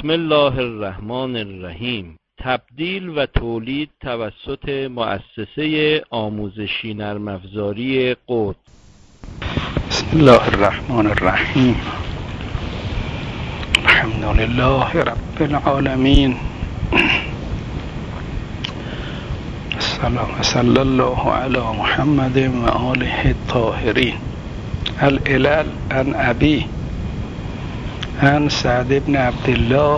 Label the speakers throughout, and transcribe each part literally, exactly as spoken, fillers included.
Speaker 1: بسم الله الرحمن الرحیم. تبدیل و تولید توسط مؤسسه آموزشی نرم افزاری قدس.
Speaker 2: بسم الله الرحمن الرحیم. الحمد لله رب العالمین. صلی الله علی محمد و آله الطاهرین. العلل عن ابی عن سعد بن عبدالله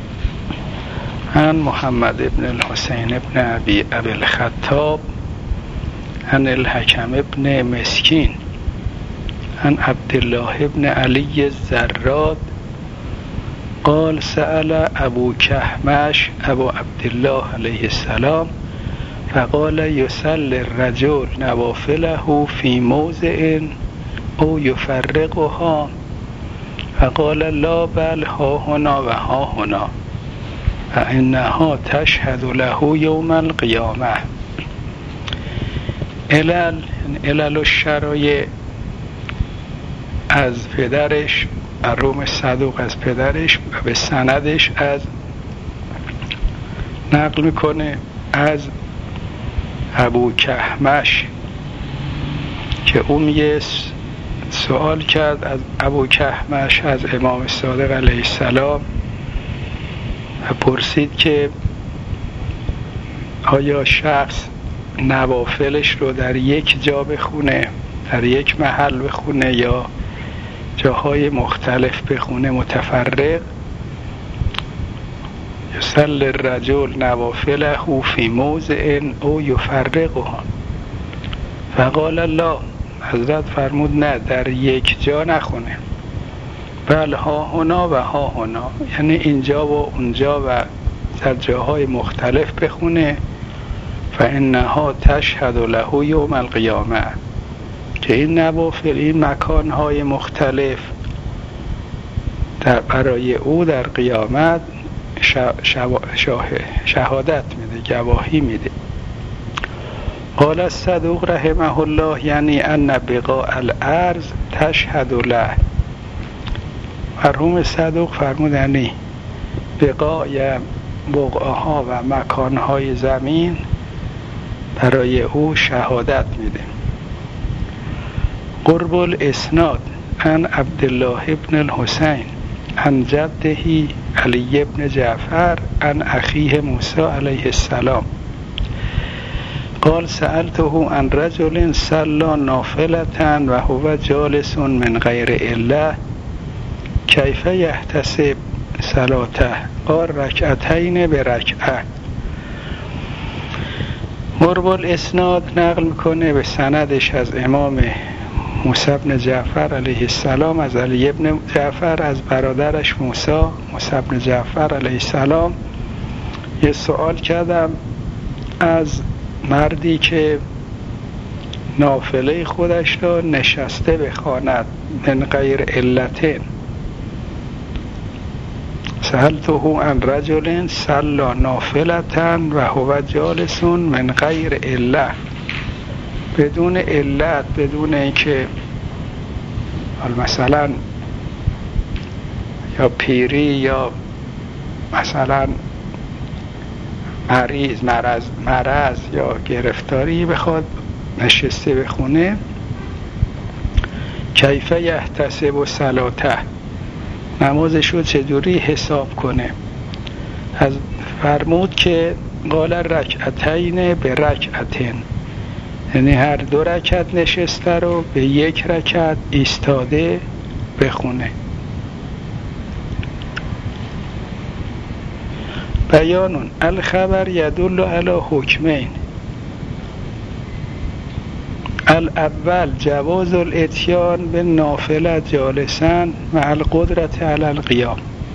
Speaker 2: عن محمد بن الحسین بن ابی ابی الخطاب عن الحکم بن مسکین عن عبدالله بن علی الزراد قال سأل ابو کهمش ابو عبدالله علیه السلام فقال يصلي الرجل نوافله في موضع او يفرقها فقال لا بل ها هنا و ها هنا فإنها تشهد له يوم القيامة. علل علل الشرایع از پدرش روم صدوق از پدرش و به سندش از نقل میکنه از ابو کهمش که اون یه سوال کرد از ابو کهمش از امام صادق علیه السلام و پرسید که آیا شخص نوافلش رو در یک جا بخونه، در یک محل بخونه یا جاهای مختلف بخونه متفرق؟ یصلی الرجل نوافله فی موضع او یفرقها فقال الله. حضرت فرمود نه، در یک جا نخونه، بل ها هنا و ها هنا، یعنی اینجا و اونجا و در جاهای مختلف بخونه. فانها تشهد له یوم القیامه، که این نوافل این مکانهای مختلف در برای او در قیامت شهادت میده، گواهی میده. قال الصدوق رحمه الله یعنی ان بقاء الارض تشهد له. مرحوم صدوق فرمودنی بقای بقعه‌ها و مکانهای زمین برای او شهادت میده. قرب الاسناد عن عبدالله بن الحسین عن جده علی بن جعفر عن اخیه موسی علیه السلام قال سألته عن رجل صلى نافلة وهو جالس من غير علة كيف يحتسب صلاته؟ قال ركعتين بركعة. قرب الاسناد نقل میکنه به سندش از امام موسی بن جعفر علیه السلام از علی بن جعفر از برادرش موسی موسی بن جعفر علیه السلام. یه سوال کردم از مردی که نافله خودش را نشسته بخواند من غیر علتین. سألته عن رجل صلى نافلة وهو جالس من غیر عله، بدون علت، بدون اینکه مثلا یا پیری یا مثلا مریض مرض مرض یا گرفتاری بخواد نشسته بخونه. کیف یحتسب صلاته، نمازش رو چجوری حساب کنه؟ از فرمود که قال رکعتین به رکعتین، یعنی هر دو رکعت نشسته رو به یک رکعت ایستاده بخونه. بیانون الخبر یدل علی حکمین. الاول جواز الاتیان به نافله جالسا مع القدرت علی القیام.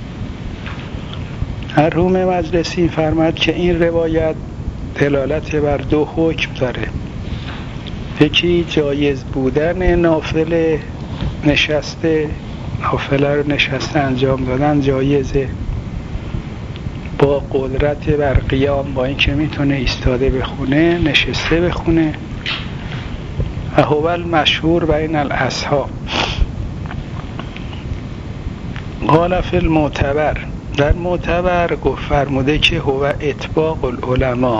Speaker 2: مرحوم مجلسی فرماد که این روایت دلالت بر دو حکم داره. یکی جایز بودن نافله نشسته، نافله رو نشسته انجام دادن جایزه با قدرت بر قیام، با اینکه میتونه ایستاده بخونه نشسته بخونه. و هو المشهور بین الاصحاب. قال فی المعتبر در معتبر گفت فرموده که هو اطباق العلماء،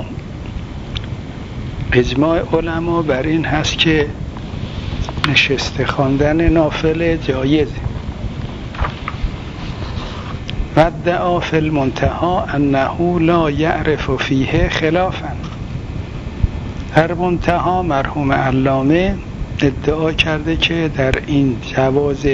Speaker 2: اجماع علما بر این هست که نشسته خواندن نافله جایزه. و ادعا فی المنتهی انه لا یعرف فیه خلافا. در منتهی مرحوم علامه ادعا کرده که در این جواز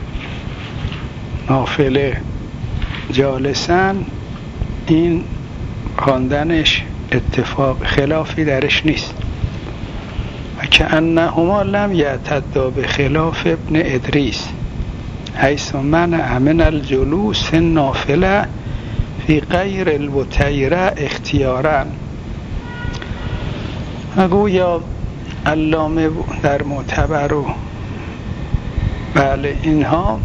Speaker 2: نافله جالسن این خواندنش اتفاق خلافی درش نیست. و که انهما لم یعتدا به خلاف ابن ادریس حیث منع من الجلوس فی النافله فی غیر الوتیره اختیارا. گویا علامه در معتبر و بله اینها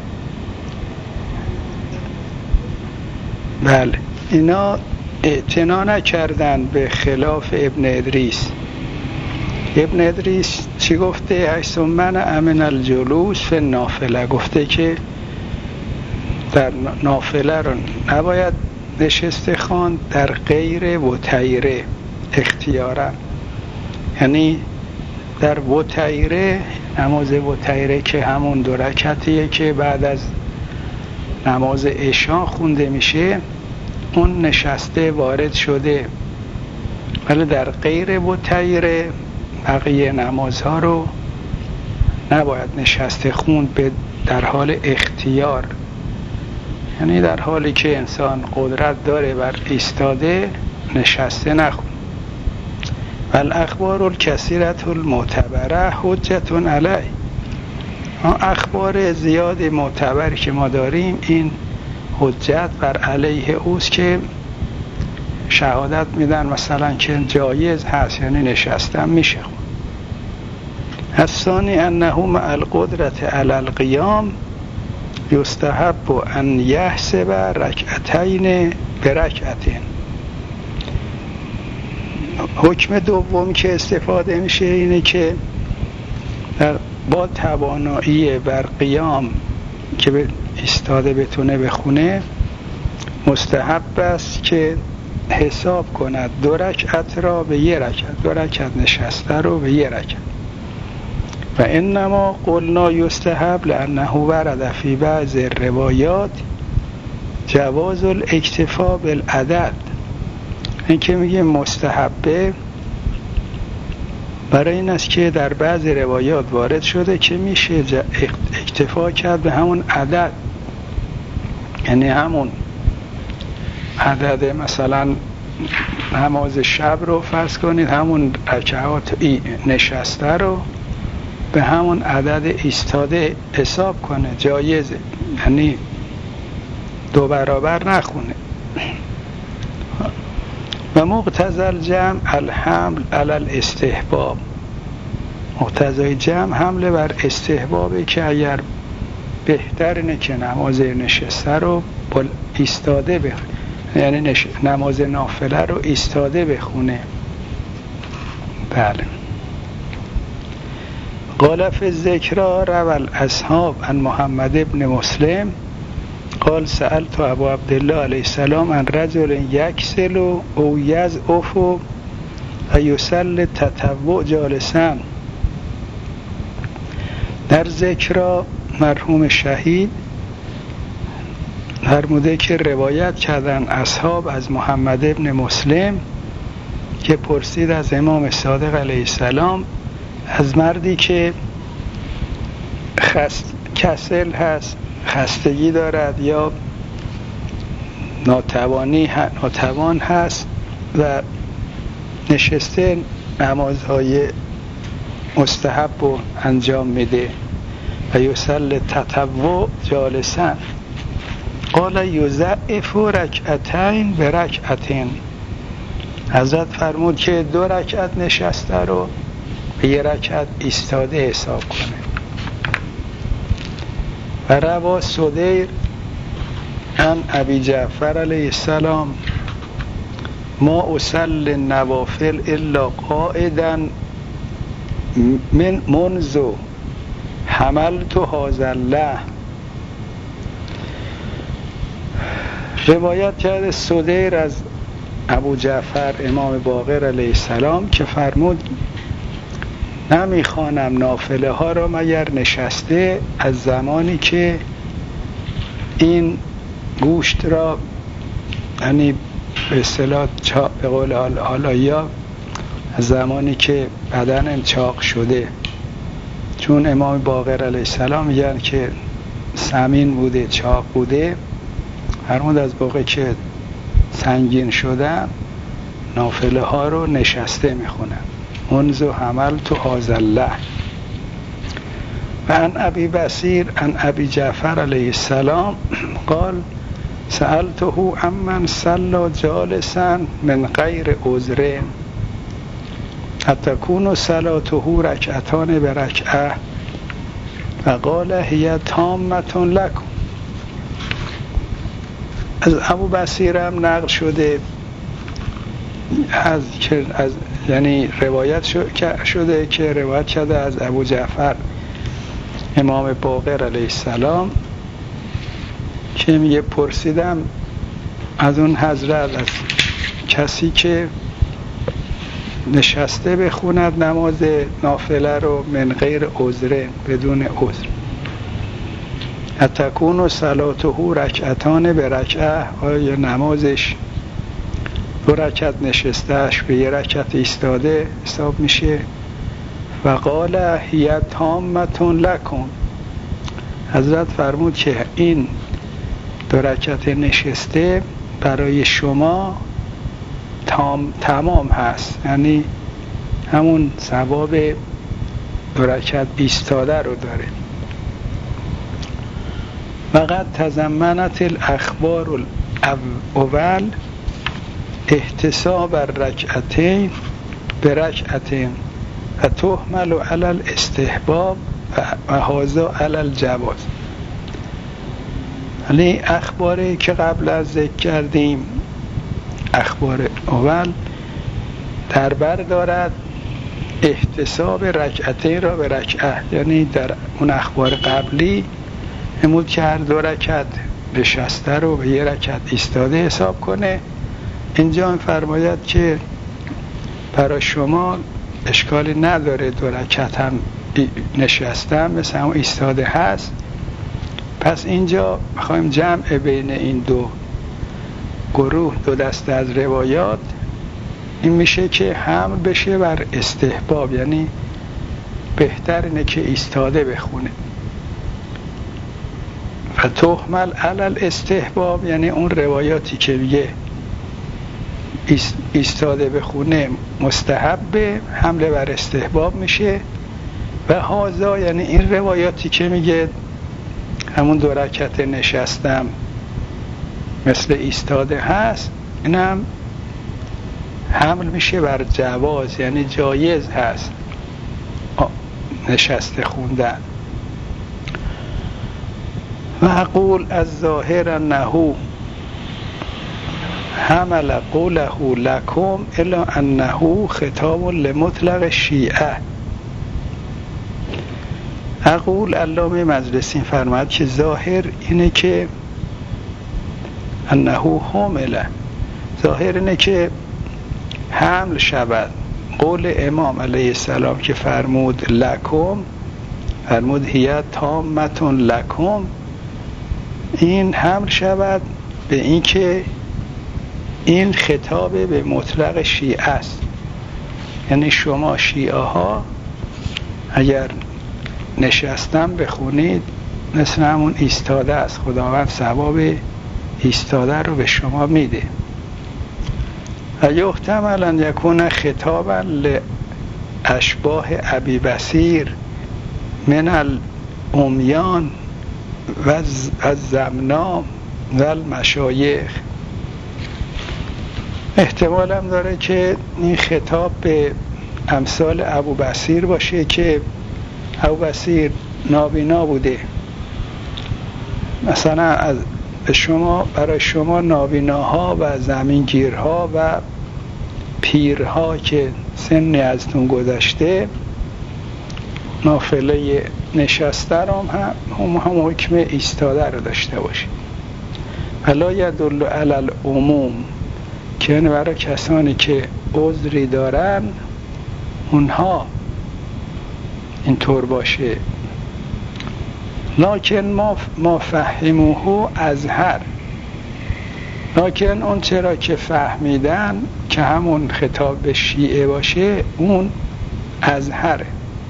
Speaker 2: بله اینا اعتنا نکردن به خلاف ابن ادریس. ابن ادریس چی گفته؟ حیث منع من الجلوس فی النافله، گفته که در نافله رو نباید نشسته خواند در غیر وتیره اختیارا، یعنی در وتیره، نماز وتیره که همون دو رکعتیه که بعد از نماز عشا خونده میشه، اون نشسته وارد شده، ولی در غیر وتیره بقیه نمازها رو نباید نشسته خوند به در حال اختیار، یعنی در حالی که انسان قدرت داره بر ایستاده نشسته نخون. والاخبار الکثیرة المعتبره حجة علیه. اخبار زیاد معتبری که ما داریم این حجت بر علیه اوست که شهادت میدن مثلا که جایز هست، یعنی نشستن میشه. الثانی انه مع القدرة علی القیام یستحب ان یحسب رکعتین برکعتین. حکم دوم که استفاده میشه اینه که با توانایی بر قیام که به ایستاده بتونه بخونه مستحب است که حساب کند دو رکعت را به یک رکعت، دو رکعت نشسته رو به یک رکعت. و انما قلنا یستحب لانه ورد فی بعض الروایات جواز الاکتفا بالعدد. این که میگه مستحبه برای این است که در بعض روایات وارد شده که میشه اکتفا کرد به همون عدد، یعنی همون عدد مثلا نماز شب رو فرض کنید، همون رکعات نشسته رو به همون عدد ایستاده حساب کنه، جایزه، یعنی دو برابر نخونه. و مقتضی الجمع الحمل علی الاستحباب. مقتضای جمع حمله بر استحبابه که اگر بهتر اینه که نماز نشسته رو ایستاده بخونه، یعنی نش... نماز نافله رو ایستاده بخونه. بله. قال فی الذکر روى الاصحاب عن محمد ابن مسلم قال سألت ابو عبدالله علیه السلام عن رجل یکسل او یضعف و یصلی التطوع جالسا. در ذکر مرحوم شهید فرموده که روایت کردن اصحاب از محمد ابن مسلم که پرسید از امام صادق علیه السلام از مردی که خست کسل هست، خستگی دارد یا ناتوانی ناتوان هست و نشسته نمازهای مستحب رو انجام میده و یصلی تطوع جالسا. قال یضعف رکعتین برکعتین. حضرت فرمود که دو رکعت نشسته رو به یک رکعت ایستاده حساب کنه. و روا سدیر عن ابی جعفر علیه السلام ما اصلی النوافل الا قائدا من منذ حملت هذا الله. روایت کرده سدیر از ابو جعفر امام باقر علیه السلام که فرمود نمیخوانم نافله ها را مگر نشسته، از زمانی که این گوشت را، یعنی به اصطلاح به قول آلایا، از زمانی که بدنم چاق شده، چون امام باقر علیه السلام میگن که سمین بوده، چاق بوده، فرمود از موقع که سنگین شدم نافله ها رو نشسته میخونم. منذ حملت هذا الله. و عن ابی بصیر عن ابی جعفر علیه السلام قال سألته عمن صلى جالسا من غیر عذر اتکون صلاته رکعتان برکعه و قال هی تامة لکم. از ابو بصیر هم نقل شده از از یعنی روایت شده که روایت کرده از ابو جعفر امام باقر علیه السلام که میگه پرسیدم از اون حضرت، از کسی که نشسته بخوند نماز نافله رو من غیر عذر، بدون عذر، اتکون صلاته رکعتان برکعه، آیا نمازش دو رکعت نشستهش به یه رکعت ایستاده حساب میشه؟ و قال هی تامة لکم. حضرت فرمود که این دو رکعت نشسته برای شما تام تمام هست، یعنی همون ثواب دو رکعت ایستاده رو داره. وقد تضمنت الاخبار الاول احتساب الرکعتین برکعتین و تحمل علی الاستحباب و هذا علی الجواز. یعنی اخباری که قبل از ذکر کردیم، اخبار اول در بر دارد احتساب رکعتین را به رکعه، یعنی در اون اخبار قبلی نمود که هر دو رکعت نشسته رو به یه رکعت ایستاده حساب کنه. اینجا فرماید که برای شما اشکالی نداره دو رکعت هم نشستم مثل همون ایستاده هست. پس اینجا میخوایم جمع بین این دو گروه، دو دسته از روایات، این میشه که حمل بشه بر استحباب، یعنی بهتر اینه که ایستاده بخونه. و تحمل علی الاستحباب یعنی اون روایاتی که میگه ایستاده بخونه مستحب، حمله بر استحباب میشه. و هازا یعنی این روایاتی که میگه همون دو رکعت نشستم مثل ایستاده هست، اینم حمل میشه بر جواز، یعنی جایز هست نشسته خوندن. و اقول از ظاهر انه حمل قوله لکم الا انه خطاب لمطلق الشیعه. اقول علامه مجلسی فرماد که ظاهر اینه که انه حمله، ظاهر اینه که حمل شود قول امام علیه السلام که فرمود لکم، فرمود هی تامة لکم، این حمل شود به این که این خطاب به مطلق شیعه است، یعنی شما شیعه ها اگر نشستن بخونید مثل همون ایستاده است، خداوند ثواب ایستاده رو به شما میده. و یحتمل ان یکون خطابا لاشباه ابی بصیر من الامیان و الزمنا و المشایخ. احتمال هم داره که این خطاب به امثال ابو بصیر باشه که ابو بصیر نابینا بوده، مثلا از شما، برای شما نابیناها و زمینگیرها و پیرها که سنی ازتون گذشته، نافله نشسته هم هم, هم حکم ایستاده رو داشته باشه. ولا یدل علی العموم، که یعنی برای کسانی که عذری دارن اونها اینطور باشه. لکن ما ما فهموه ازهر، لکن اون چرا که فهمیدن که همون خطاب به شیعه باشه اون ازهره.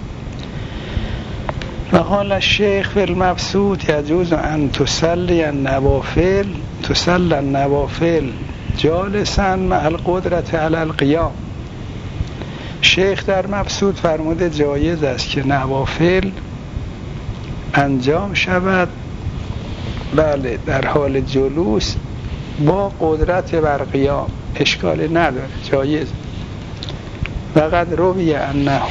Speaker 2: و قال الشیخ فی المبسوط یجوز ان تصلی النوافل تصلی النوافل جالسا مع القدرت علی القیام. شیخ در مبسوط فرموده جایز است که نوافل انجام شود بله در حال جلوس با قدرت بر قیام، اشکالی نداره، جایز. و قد روی انه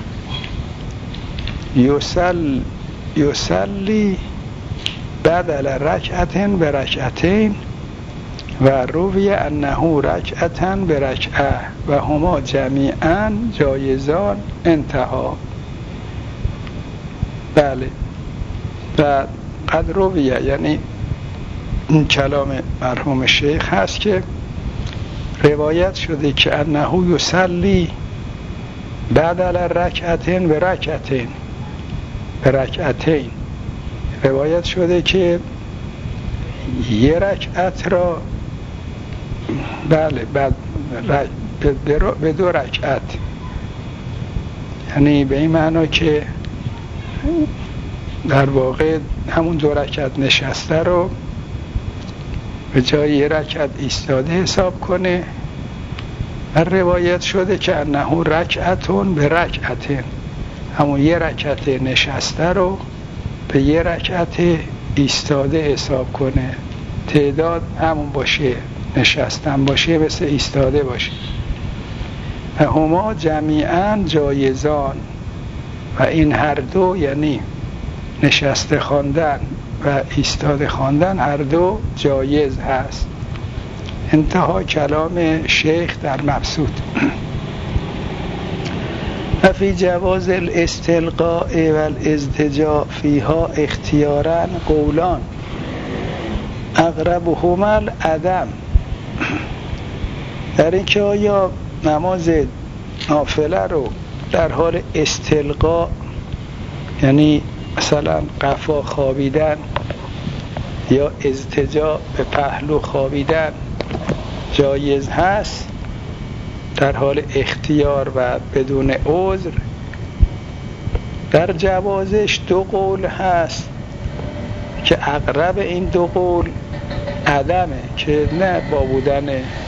Speaker 2: یسل یسلی بدل رکعتین به رکعتین و روی انه رکعتن به رکعه و هما جمیعا جایزان انتها. بله. و قد رویه یعنی این کلام مرحوم شیخ هست که روایت شده که انه یصلی بدل رکعتین به رکعتین به رکعتین، روایت شده که یه رکعت را بله بعد به دو رکعت، یعنی به این معنا که در واقع همون دو رکعت نشسته رو به جای یه رکعت ایستاده حساب کنه. و روایت شده که انه رکعتون به رکعتین، همون یه رکعت نشسته رو به یه رکعت ایستاده حساب کنه، تعداد همون باشه، نشستن باشه مثل ایستاده باشه. و هما جمیعا جایزان، و این هر دو یعنی نشسته خواندن و ایستاده خواندن هر دو جایز هست. انتها کلام شیخ در مبسوط. و فی جواز الاستلقاء و الازدجاء فیها اختیارا قولان اقربهما العدم. در این که آیا نماز نافله رو در حال استلقاء یعنی مثلا قفا خوابیدن یا ازدجاء به پهلو خوابیدن جایز هست در حال اختیار و بدون عذر؟ در جوازش دو قول هست که اقرب این دو قول عدمه، که نه با بودن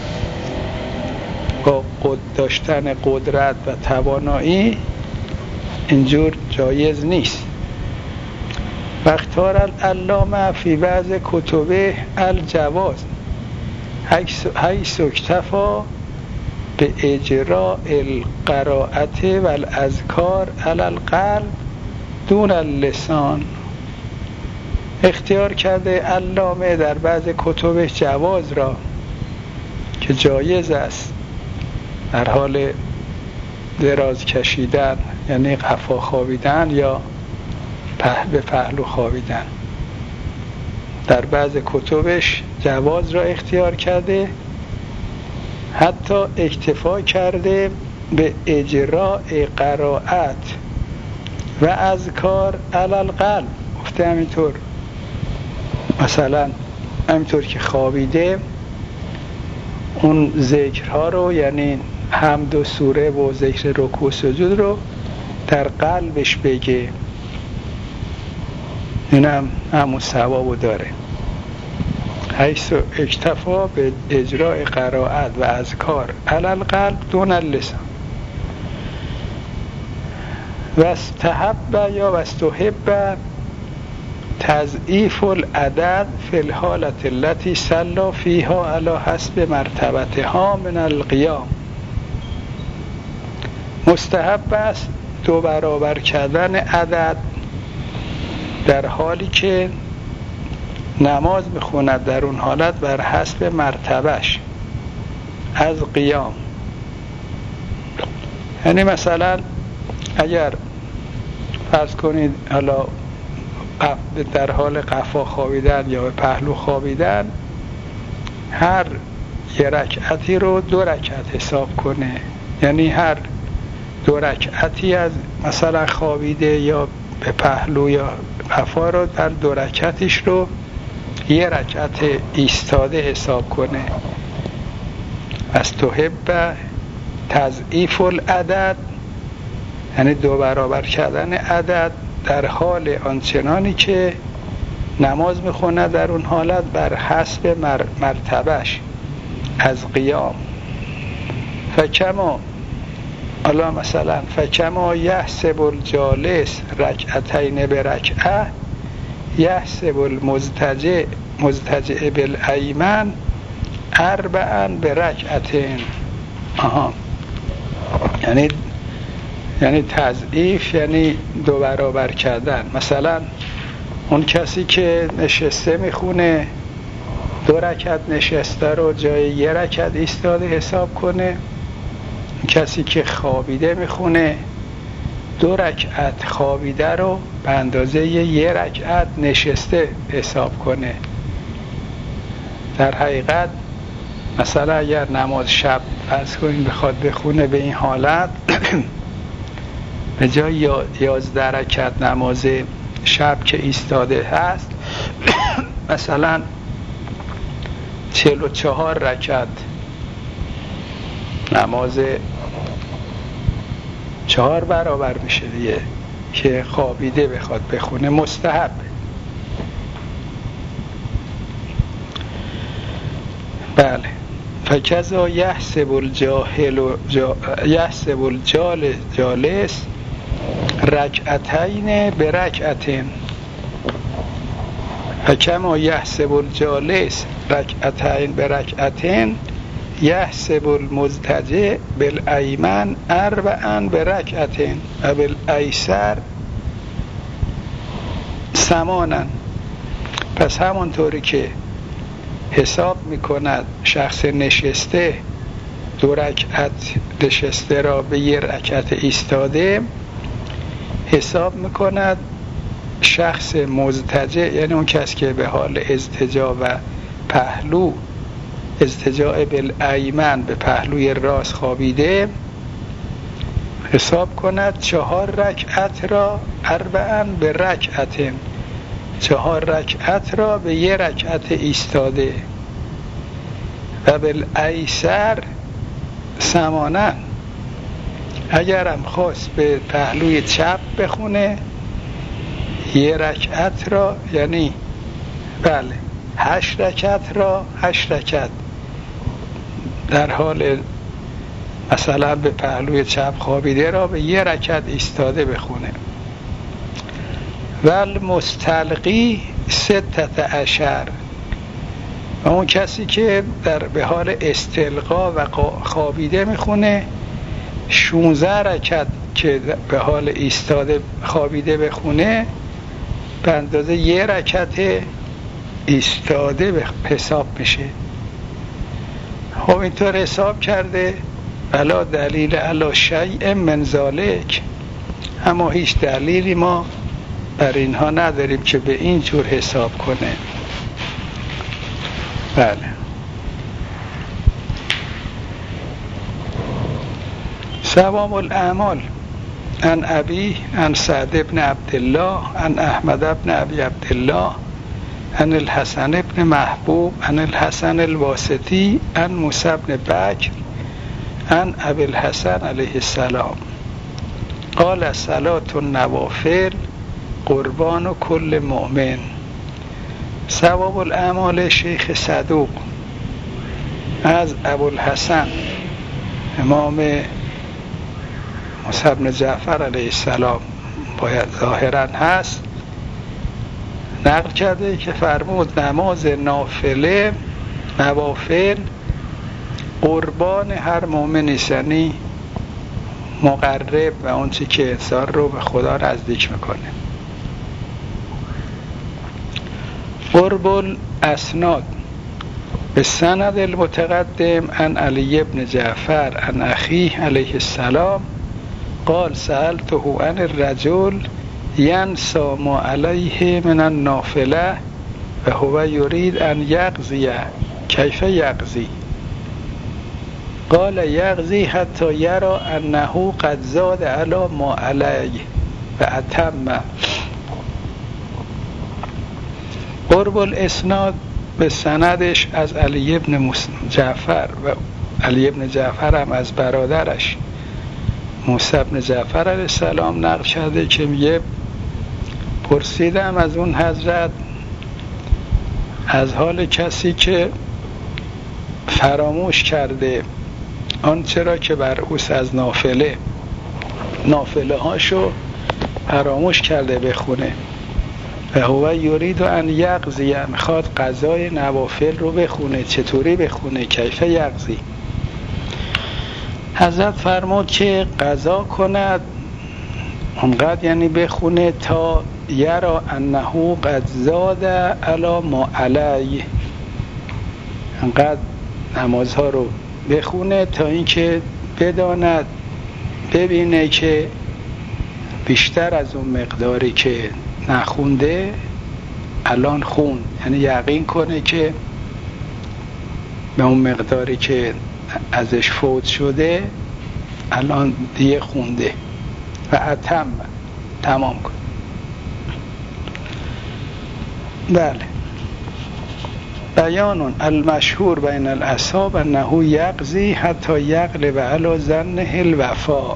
Speaker 2: با قد داشتن قدرت و توانایی اینجور جایز نیست. واختار العلامه فی بعض کتبه الجواز حیث اکتفا به اجراء القراءت و الاذکار علی القلب دون اللسان. اختیار کرده علامه در بعض کتب جواز را که جایز است در حال دراز کشیدن یعنی قفا خوابیدن یا به پهلو خوابیدن، در بعض کتبش جواز را اختیار کرده، حتی اکتفا کرده به اجراء قرائت و اذکار علی القلب. گفته همینطور مثلا همینطور که خوابیده اون ذکرها رو یعنی حمد و سوره و ذکر رکوع و سجود رو در قلبش بگه، این هم همون ثوابو داره. حیث اکتفا به اجراء قرائت و اذکار علی القلب دون اللسان. و استحب یا و استحب تضعیف العدد فی الحالة التي صلى فيها علی حسب مرتبتها من القیام. مستحب است دو برابر کردن عدد در حالی که نماز بخوند در اون حالت بر حسب مرتبهش از قیام. یعنی مثلا اگر فرض کنید حالا در حال قفا خوابیدن یا به پهلو خوابیدن هر یه رکعتی رو دو رکعت حساب کنه، یعنی هر دو رکعتی از مثلا خوابیده یا به پهلو یا قفا رو در دو رکعتش رو یه رکعت ایستاده حساب کنه. از تحب تضعیف العدد، یعنی دو برابر کردن عدد در حال آنچنانی که نماز میخونه در اون حالت بر حسب مرتبهش از قیام. فکما حالا مثلا فکما یحسب الجالس رکعتین برکعه یحسب المضطجع مضطجع بالایمن اربعا برکعتین. آها، یعنی یعنی تضعیف یعنی دو برابر کردن. مثلا اون کسی که نشسته میخونه دو رکعت نشسته رو جای یه رکعت ایستاده حساب کنه. کسی که خوابیده میخونه دو رکعت خوابیده رو به اندازه یه رکعت نشسته حساب کنه. در حقیقت مثلا اگر نماز شب فرض کنیم بخواد بخونه به این حالت به جای یازده رکعت نماز شب که ایستاده هست مثلا چهل و چهار رکعت نماز چهار برابر میشه دیگه که خوابیده بخواد بخونه مستحب. بله. فکذا یحسب الجاهل جا یحسب الجال جالس رکعتین برکعتین فکما یحسب الجالس رکعتین برکعتین یحسب المضطجع بالایمن اربعا برکعتین و بالایسر ثمانا. پس همونطوری که حساب میکند شخص نشسته دو رکعت نشسته را به یک رکعت ایستاده، حساب میکند شخص مضطجع یعنی اون کس که به حال اضطجاع و پهلو اضطجاع بالایمن به پهلوی راست خوابیده حساب کند چهار رکعت را اربعا به رکعتین، چهار رکعت را به یه رکعت ایستاده و بالایسر ثمانا. اگرم خواست به پهلوی چپ بخونه یه رکعت را یعنی بله هشت رکعت را هشت رکعت در حال مثلا به پهلوی چپ خوابیده را به یه رکعت ایستاده بخونه. ول مستلقی ستت عشر، و اون کسی که در به حال استلقا و خوابیده میخونه شانزده رکعت که به حال ایستاده خوابیده بخونه به اندازه یه رکعت ایستاده به حساب میشه. خب اینطور حساب کرده بلا دلیل علی شیء من ذالک، اما هیچ دلیلی ما بر اینها نداریم که به این جور حساب کنه. بله. ثواب الاعمال عن ابی عن سعد بن عبدالله عن احمد بن ابی عبدالله عن الحسن بن محبوب عن الحسن الواسطی عن موسی بن بکر عن ابی الحسن علیه السلام قال صلاة النوافل قربان و کل مؤمن. ثواب الاعمال شیخ صدوق از ابوالحسن امام موسی بن جعفر علیه السلام باید ظاهرا هست نقل کرده که فرمود نماز نافله نوافل قربان هر مؤمنی، یعنی مقرب و اون چی که انسان رو به خدا نزدیک میکنه. قرب الاسناد به سند المتقدم عن علی بن جعفر عن اخیه علیه السلام قال سألته عن الرجل ینسى ما علیه من النافله و هو یرید ان یقضی کیف یقضی؟ قال یقضی حتی یرا انه قد زاد علی ما علیه و اتم. قرب الاسناد به سندش از علی ابن جعفر و علی ابن جعفر هم از برادرش موسی ابن جعفر علیه السلام نقل کرده که میگه پرسیدم از اون حضرت از حال کسی که فراموش کرده آن چرا که بر اوست از نافله نافله هاشو فراموش کرده بخونه و هو یرید ان یقضی، میخواد قضای نوافل رو بخونه. چطوری بخونه؟ کیف یقضی؟ حضرت فرمود که قضا کند اونقدر یعنی بخونه تا یرا انه قد زاد علی ما علیه، انقدر نمازها رو بخونه تا اینکه بداند ببینه که بیشتر از اون مقداری که نخونده الان خون، یعنی یقین کنه که به اون مقداری که ازش فوت شده الان دیگه خونده و اتم تمام کن. بله. بیانون المشهور بین الاصحاب انه یقضی حتی یغلب علی ظنه الوفا.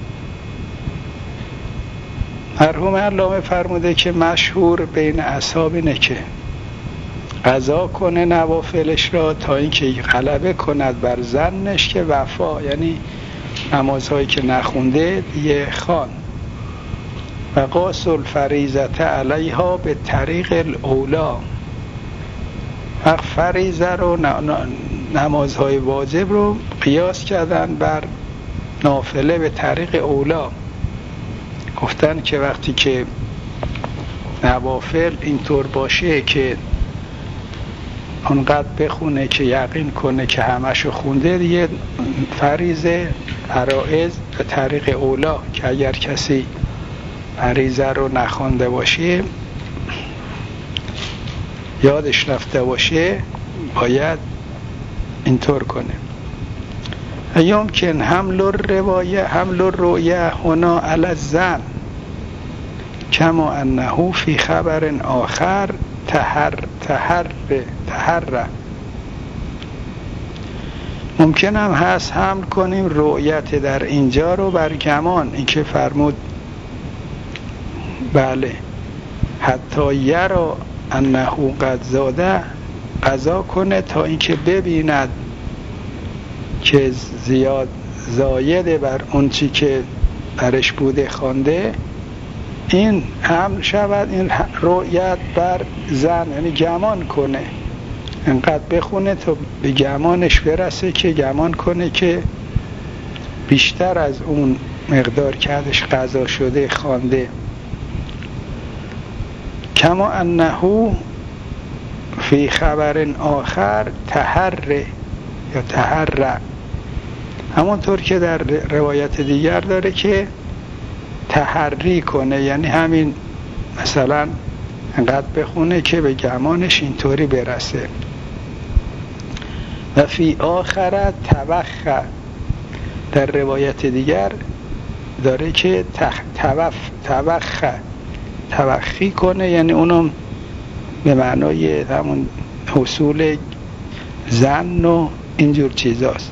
Speaker 2: مرحوم علامه فرموده که مشهور بین اصحاب اینه که قضا کنه نوافلش را تا اینکه غلبه کند بر ظنش که وفا، یعنی نمازهایی که نخونده دیگه خوان. و قاس الفریضه علیها به طریق الاولا، حق فریضه رو نمازهای واجب رو قیاس کردن بر نافله به طریق اولا. گفتن که وقتی که نوافل اینطور باشه که اونقدر بخونه که یقین کنه که همشو خونده، دیگه فریضه فرائض به طریق اولا، که اگر کسی فریضه رو نخونده باشه یادش رفته باشه باید اینطور کنه. یمکن حمل الروایه حمل الرؤیه هنا علی الظن کما انه فی خبر آخر تحر تحر تحر. ممکن هم هست حمل کنیم رؤیت در اینجا رو بر گمان، این که فرمود بله حتی یرا انه قد زاده، قضا کنه تا اینکه ببیند که زیاد زایده بر اون چی که برش بوده خوانده، این حمل شود این رؤیت بر زن، یعنی گمان کنه انقدر بخونه تا به گمانش برسه که گمان کنه که بیشتر از اون مقدار که ازش قضا شده خوانده. کما انه فی خبر آخر تحر یا تحر، همونطور که در روایت دیگر داره که تحری کنه، یعنی همین مثلا انقدر بخونه که به گمانش اینطوری برسه. و فی آخر توخ، در روایت دیگر داره که توف توخ توخی کنه، یعنی اونم به معنای همون حصول زن و اینجور چیزاست.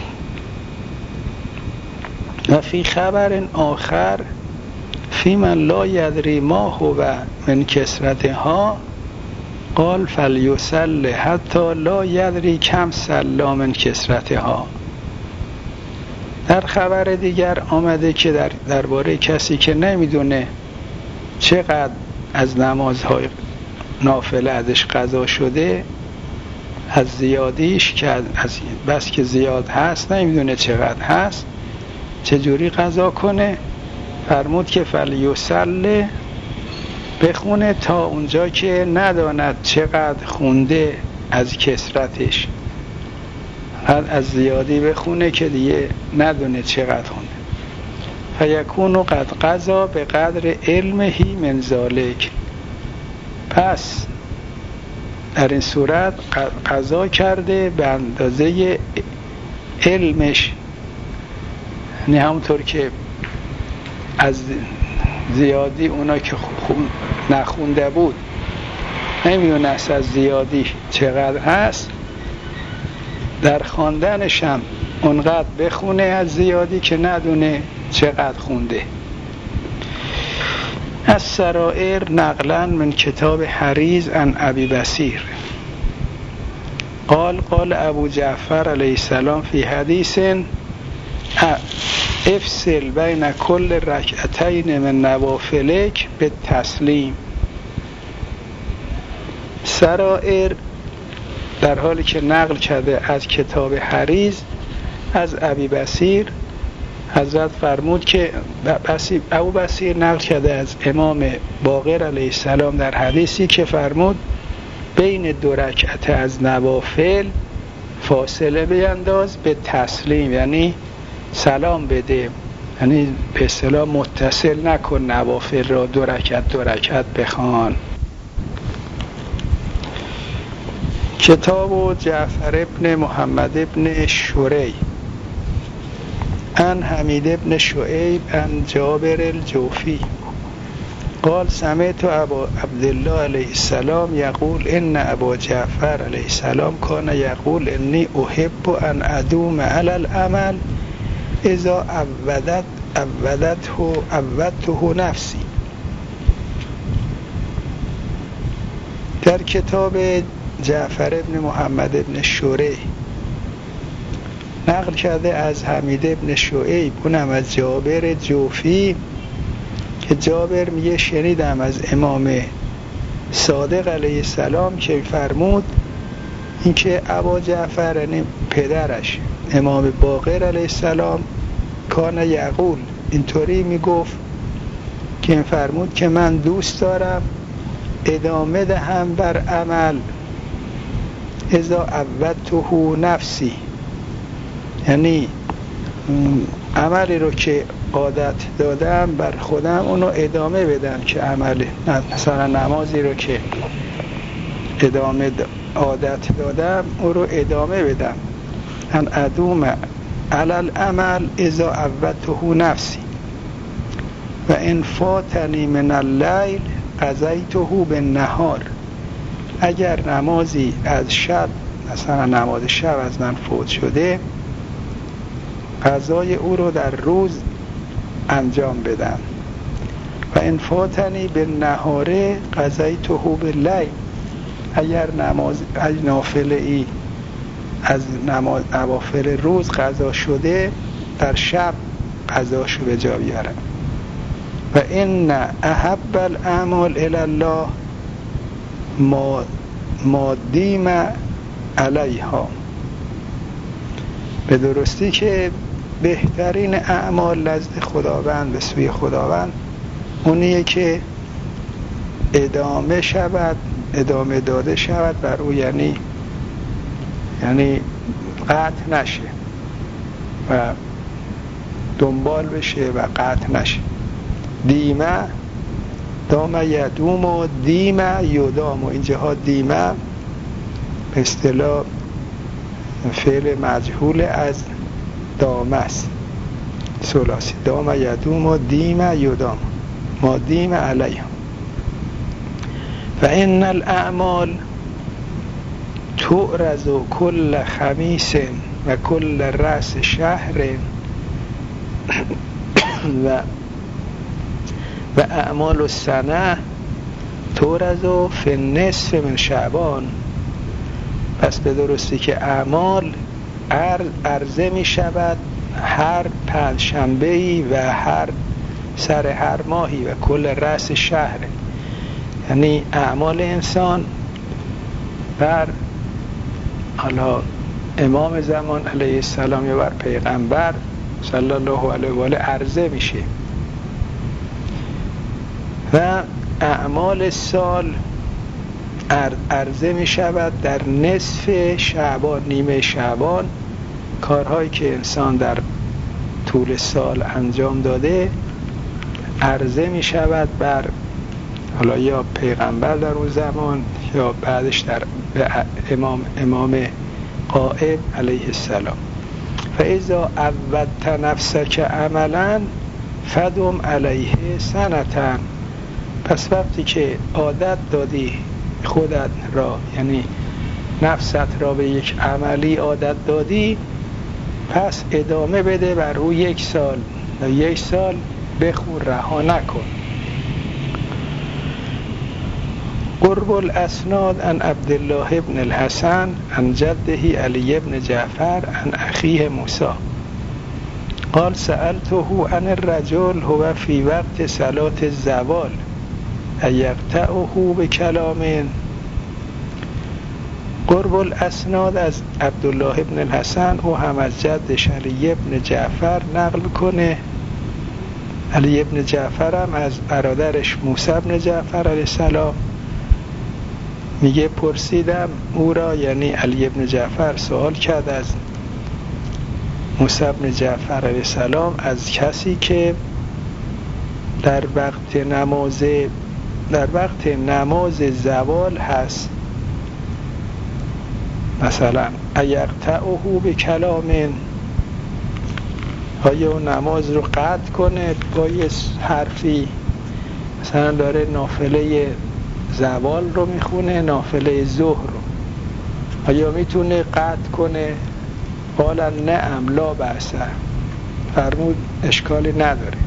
Speaker 2: و فی خبر آخر فی من لا یدری ما هو من کسرتها قال فلیصلی حتی لا یدری کم صلی من کسرتها. در خبر دیگر آمده که در درباره کسی که نمیدونه چقدر از نمازهای نافله ازش قضا شده، از زیادیش که از بس که زیاد هست نمیدونه چقدر هست، چجوری قضا کنه؟ فرمود که فلیصلی، بخونه تا اونجا که نداند چقدر خونده از کسرتش، از زیادی بخونه که دیگه ندونه چقدر خونده. فیکونو قد قضا به قدر علمهی من ذالک، پس در این صورت قضا کرده به اندازه علمش، یعنی همونطور که از زیادی اونا که نخونده بود نمیدونست از زیادی چقدر هست، در خواندنش هم اونقدر بخونه از زیادی که ندونه چقدر خونده. از سرائر نقلا من کتاب حریز عن ابی بصیر قال قال ابو جعفر علیه السلام فی حدیث افصل بین کل رکعتین من نوافلک به تسلیم. سرائر در حالی که نقل کرده از کتاب حریز از ابی بصیر، حضرت فرمود که ابو بصیر نقل کرده از امام باقر علیه السلام در حدیثی که فرمود بین دو رکعت از نوافل فاصله بینداز به تسلیم، یعنی سلام بده، یعنی به اصطلاح متصل نکن نوافل را، دو رکعت دو رکعت بخوان. کتاب جعفر ابن محمد ابن شری عن حمید ابن شعیب عن جابر الجوفی قال سمعت ابا عبدالله علیه السلام یقول ان ابا جعفر علیه السلام کان یقول انی احب ان ادوم علی العمل اذا عودت عودته عودته نفسی. در کتاب جعفر ابن محمد ابن شری نقل کرده از حمید ابن شعیب، اونم از جابر جوفی، که جابر میگه شنیدم از امام صادق علیه السلام که فرمود اینکه ابا جعفر یعنی پدرش امام باقر علیه السلام کان یقول اینطوری میگفت که این فرمود که من دوست دارم ادامه دهم بر عمل اذا عودته نفسی، یعنی عملی رو که عادت دادم بر خودم اونو ادامه بدم که عمل، مثلا نمازی رو که ادامه عادت دادم اون رو ادامه بدم، ان ادوم علی العمل اذا عودته نفسی و ان فاتنی من اللیل قضیته بالنهار. اگر نمازی از شب، مثلا نماز شب از من فوت شده، قضای او رو در روز انجام بدم. و ان فاتنی بالنهار قضیته باللیل. اگر نماز نافله ای از نماز نوافل روز قضا شده، در شب قضاشو به جا بیارم. و ان احب الاعمال الی الله ما ما دیم علیها. به درستی که بهترین اعمال نزد خداوند، به سوی خداوند، اونیه که ادامه شود، ادامه داده شود بر او، یعنی یعنی قطع نشه و دنبال بشه و قطع نشه. دیمه دام یدوم و دیمه یدام، و اینجاها دیمه به اصطلاح فعل مجهول از دامه است، ثلاثی، دام یدوم و دیمه یدام ما دیم علیه. و ان الاعمال تعرض کل خمیس و کل رأس شهر و و اعمال السنه تعرض فی النصف من شعبان. پس به درستی که اعمال عرضه می شود هر پنج شنبه‌ای و هر سر هر ماهی و کل رأس شهر، یعنی اعمال انسان بر حالا امام زمان علیه السلام یا بر پیغمبر صلی الله علیه و آله عرضه میشه و اعمال سال عرضه می شود در نصف شعبان، نیمه شعبان. کارهایی که انسان در طول سال انجام داده عرضه می شود بر حالا یا پیغمبر در اون زمان یا بعدش در امام امام قائم علیه السلام. فاذا عودت نفسک عملا فدم علیه سنتن. پس وقتی که عادت دادی خودت را، یعنی نفست را به یک عملی عادت دادی، پس ادامه بده بر او یک سال و یک سال بخون، رها نکن. قرب الاسناد عن عبدالله بن الحسن عن جده علی بن جعفر عن اخیه موسی قال سألته عن الرجل هو في وقت صلاة الزوال ایقطعه بکلام. قرب الاسناد از عبدالله بن الحسن، او هم از جدش علی بن جعفر نقل کنه. علی بن جعفر هم از برادرش موسی بن جعفر علیه السلام میگه پرسیدم او را، یعنی علی بن جعفر سوال کرد از موسی بن جعفر علیه السلام از کسی که در وقت نماز در وقت نماز زوال هست، مثلا ایقطعه بکلام، آیا اون نماز رو قطع کنه با یه حرفی، مثلا داره نافله زوال رو میخونه، نافله ظهر رو، آیا میتونه قطع کنه؟ قال نعم لا بأس، فرمود اشکالی نداره.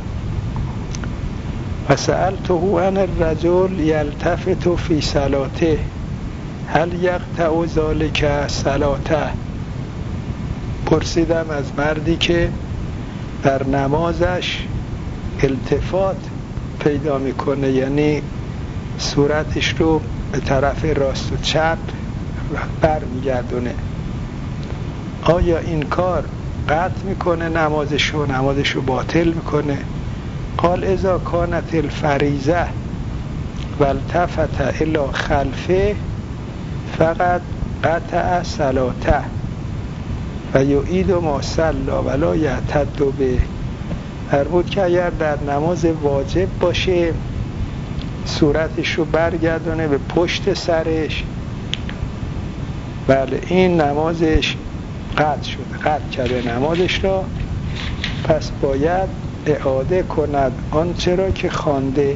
Speaker 2: و سألته عن الرجل یلتفت فی صلاته هل یقطع ذلک صلاته. پرسیدم از مردی که در نمازش التفات پیدا میکنه، یعنی صورتش رو به طرف راست و چپ بر میگردونه، آیا این کار قطع میکنه نمازشو نمازشو باطل میکنه؟ قال اذا کانت الفریضه والتفت الی خلفه فقط قطع صلاته و یعید ما صلی ولا یعتد به. فرمود که اگر در نماز واجب باشه صورتش رو برگردونه به پشت سرش، بله این نمازش قطع شده، قطع کرده نمازش را، پس باید اعاده کند آنچه را که خوانده،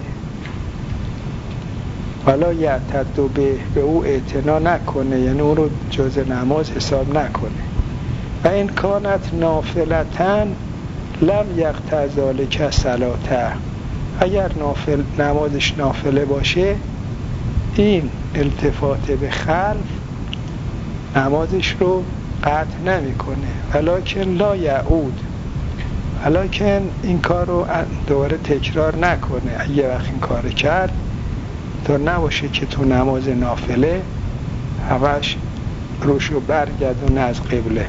Speaker 2: ولا یعتد به به او اعتنا نکنه، یعنی اون رو جز نماز حساب نکنه. و این کانت نافلتن لم یقطع ذلک صلاته، اگر نافل نمازش نافله باشه این التفات به خلف نمازش رو قطع نمیکنه، ولکن لا یعود، ولکن این کار رو دوباره تکرار نکنه. اگه وقت این کار کرد تا نباشه که تو نماز نافله همش روشو برگردونه از قبله.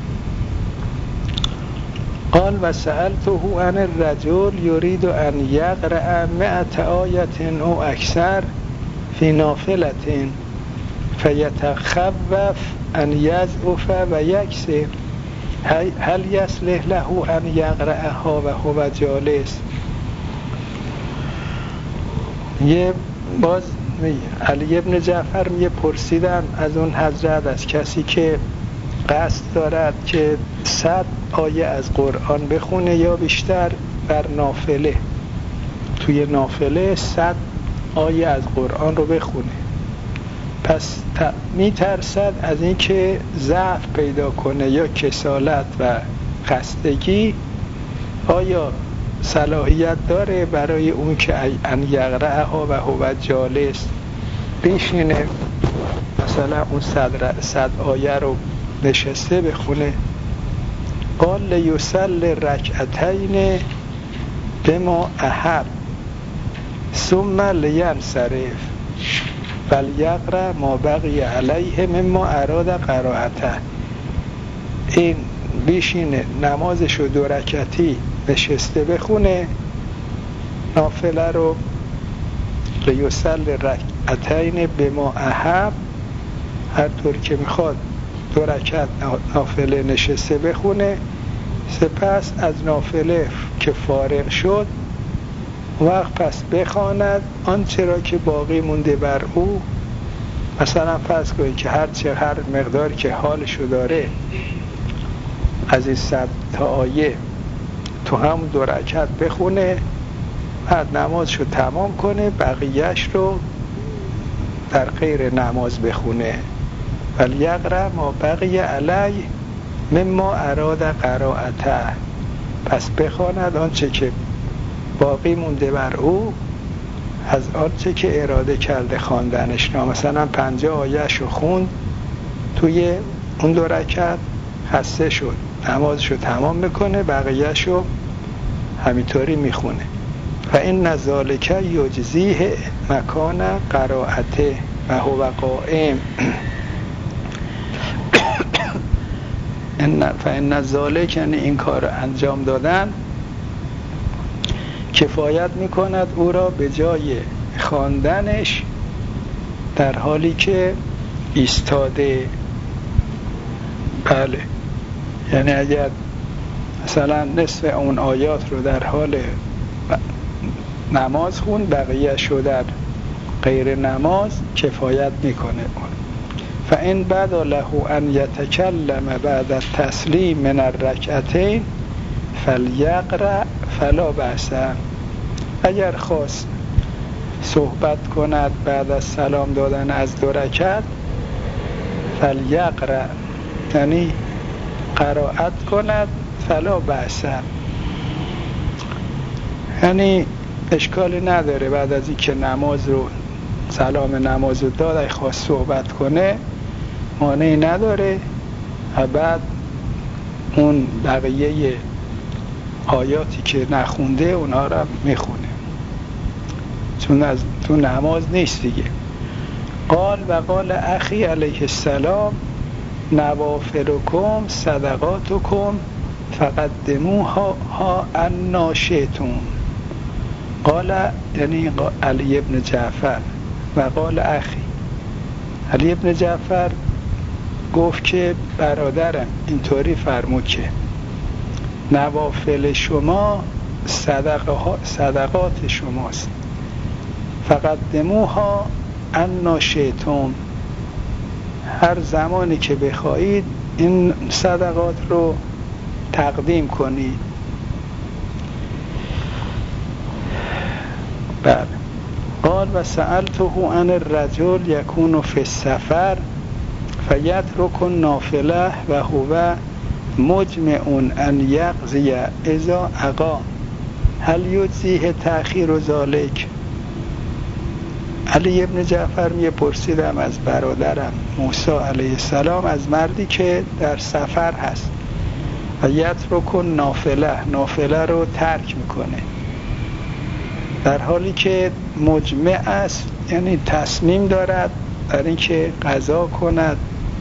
Speaker 2: قال و سألته عن الرجل یرید ان یقرأ مئة آیة او اکثر فی نافلة فیتخوف ان یضعف و یکسر هل یصلح له ان یقرأها و هو جالس. یه باز علی بن جعفر میگه پرسیدم از اون حضرت، از کسی که قصد دارد که صد آیه از قرآن بخونه یا بیشتر بر نافله، توی نافله صد آیه از قرآن رو بخونه، پس میترسد از این که ضعف پیدا کنه یا کسالت و خستگی، آیا صلاحیت داره برای اون که ان یقرأها و هو جالس بشینه مثلا اون صد, صد آیه رو نشسته بخونه؟ قال لیصلی رکعتین بما احب ثم لینصرف فلیقرأ ما بقی علیه مما اراد قرائته. این بیشینه نمازشو دو رکعتی نشسته بخونه نافله رو، لیصلی رکعتین بما احب، هر طور که میخواد دو رکعت نافله نشسته بخونه، سپس از نافله که فارغ شد وقت پس بخواند آنچه را که باقی مونده بر او مثلا فرض کنید که هر چه هر مقداری که حالشو داره از این صد تا آیه تو همون دو رکعت بخونه، بعد نمازشو تمام کنه، بقیهش رو در غیر نماز بخونه. ولی یقرأ ما بقی علی مما اراد قرائته، پس بخواند آنچه که باقی مونده بر او از آنچه که اراده کرده خواندنش. مثلا پنجاه آیه‌اش رو خوند توی اون دو رکعت، خسته شد، نمازشو تمام میکنه، بقیه‌اش رو همینطوری میخونه. و این ذالک یجزیه مکان قرائته و هو قائم. فإن ذالک، یعنی این کار رو انجام دادن کفایت میکند او را به جای خواندنش در حالی که ایستاده. بله، یعنی اگر مثلا نصف اون آیات رو در حال نماز خون، بقیه شو در غیر نماز، کفایت میکنه. فإن بدا له ان یتکلم بعد التسلیم من الرکعتین فلیقرأ فلا بأس. اگر خواست صحبت کند بعد از سلام دادن از دو رکعت، فلیقرأ یعنی قرائت کند، فلا بأس یعنی اشکالی نداره. بعد از این که نماز رو سلام نماز رو داد، اگه خواست صحبت کنه مانعی نداره، و بعد اون بقیه آیاتی که نخونده اونا رو میخونه، چون از تو نماز نیست دیگه. قال و قال اخی علیه السلام نوافلکم صدقاتکم فقدموها انا شئتم. قال یعنی علی ابن جعفر، و قال اخی، علی ابن جعفر گفت که برادرم اینطوری فرمود که نوافل شما صدقات شماست، فقدموها انا شئتم، هر زمانی که بخواهید این صدقات رو تقدیم کنید. بله. قال و سألته عن الرجل یکون فی السفر فیترک النافله و هو مجمع ان یقضی اذا اقام هل یجزیه تأخیر ذلک. علی ابن جعفر می پرسیدم از برادرم موسی علیه السلام از مردی که در سفر هست و یترک النافله، نافله رو ترک میکنه در حالی که مجمع است، یعنی تصمیم دارد در اینکه قضا کند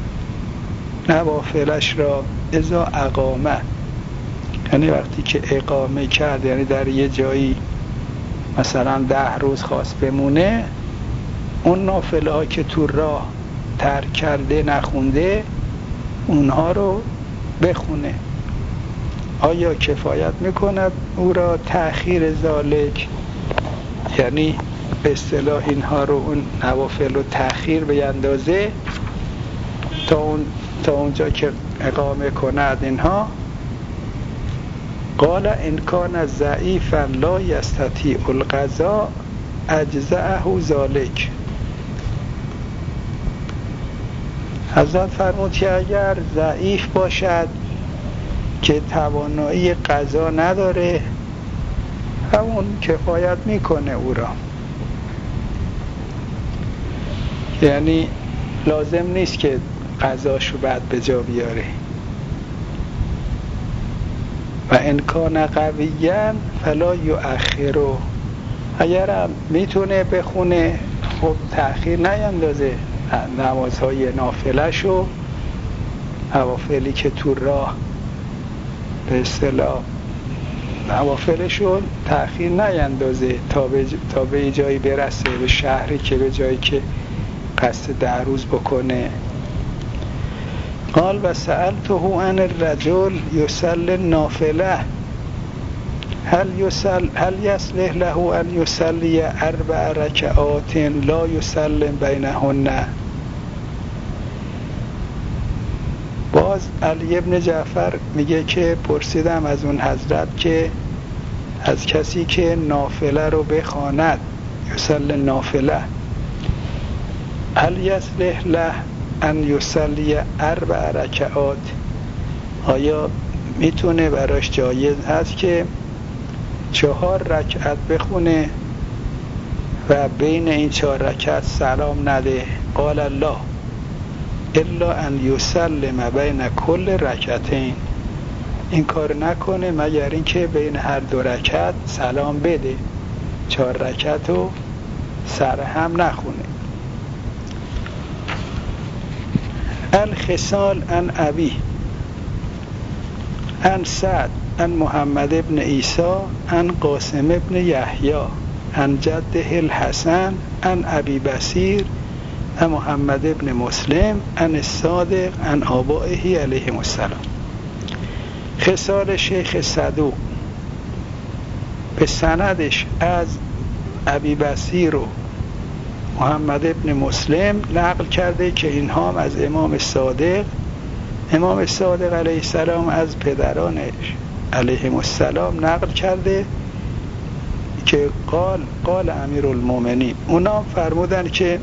Speaker 2: نوافلش را اذا اقامه، یعنی وقتی که اقامه کرد، یعنی در یه جایی مثلا ده روز خواست بمونه، اون نافله ها که تو راه ترک کرده نخونده اونها رو بخونه. آیا کفایت میکند او را تأخیر ذالک، یعنی به اصطلاح اینها رو، اون نوافل رو تأخیر بیندازه تا اون تا اونجا که اقامه کند اینها. قال ان کان ضعیفا لا یستطیع القضاء اجزأه ذلک. حضرت فرمود که اگر ضعیف باشد که توانایی قضا نداره، همون کفایت میکنه او را، یعنی لازم نیست که قضاشو بعد به جا بیاره. و ان کان قویا فلا یؤخره، اگر هم میتونه بخونه خب تأخیر نیندازه نمازهای نافله‌شو، نوافلی که تو راه به اصطلاح نوافلشو تأخیر نیندازه تا به تا به جایی برسه، به شهری که به جایی که قصد ده روز بکنه. قال و سألته عن الرجل یصلی النافله هل یصل هل یصلح له ان یصلی اربع رکعات لا یسلم بینهن. باز علی ابن جعفر میگه که پرسیدم از اون حضرت که از کسی که نافله رو بخواند یصلی نافله هل یصلح له ان یصلی اربع رکعات، آیا میتونه براش جایز هست که چهار رکعت بخونه و بین این چهار رکعت سلام نده؟ قال الله الا ان یسلم بین کل رکعتین، این کار نکنه مگر اینکه بین هر دو رکعت سلام بده، چهار رکعت رو سر هم نخونه. الخصال عن ابی عن سعد عن محمد ابن عیسی عن قاسم ابن یحیی عن جده الحسن عن ابی بصیر عن محمد ابن مسلم عن الصادق عن آبائه علیهم السلام. خصال شیخ صدوق به سندش از ابی بصیر و محمد ابن مسلم نقل کرده که اینها هم از امام صادق امام صادق علیه السلام از پدرانش علیهم السلام نقل کرده که قال قال امیرالمومنین، اونا فرمودن که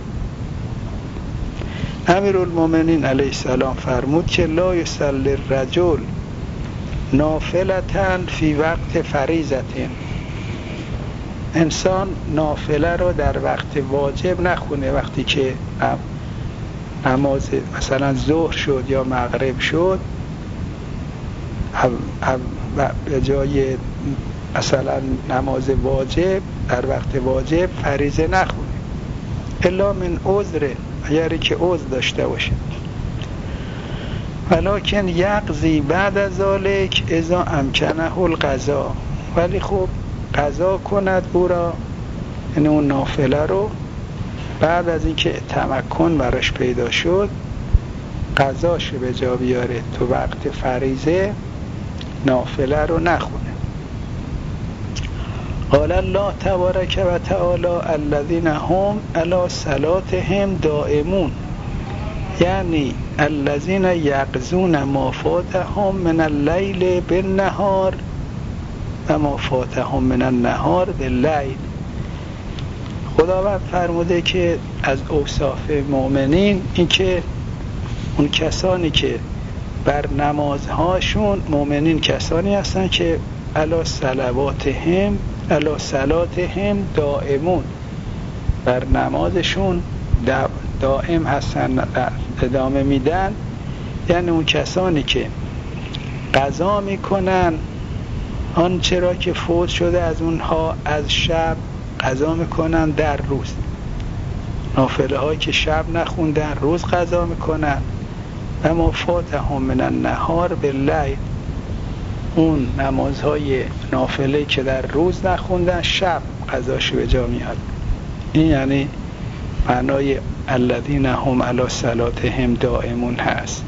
Speaker 2: امیرالمومنین علیه السلام فرمود که لا یصلی الرجل نافلة فی وقت فریضة، انسان نافله رو در وقت واجب نخونه، وقتی که نماز مثلا ظهر شد یا مغرب شد به جای مثلا نماز واجب در وقت واجب فریضه نخونه الا من عذر، اگری که عذر داشته باشه. ولکن یقضی بعد از ذالک اذا امکنه القضا، ولی خب قضا کند او را، یعنی اون نافله رو بعد از اینکه تمکن براش پیدا شد قضاشو به جا بیاره، تو وقت فریضه نافله رو نخونه. قال الله تبارک و تعالی الذین هم علی صلاتهم دائمون، یعنی الذین یقضون ما فاتهم من اللیل بالنهار و ما فاتهم من النهار باللیل. خداوند فرموده که از اوصاف مؤمنین این که اون کسانی که بر نمازهاشون، مؤمنین کسانی هستن که علی صلواتهم علی صلاتهم دائمون، بر نمازشون دائم هستن، ادامه میدن، یعنی اون کسانی که قضا میکنن آنچه را که فوت شده از اونها از شب قضا میکنن در روز، نافله هایی که شب نخوندن روز قضا میکنن. و ما فاتهم من النهار باللیل، اون نمازهای نافله که در روز نخوندن شب قضاشو به جا میاد. این یعنی معنای الذین هم علی صلاتهم دائمون هست.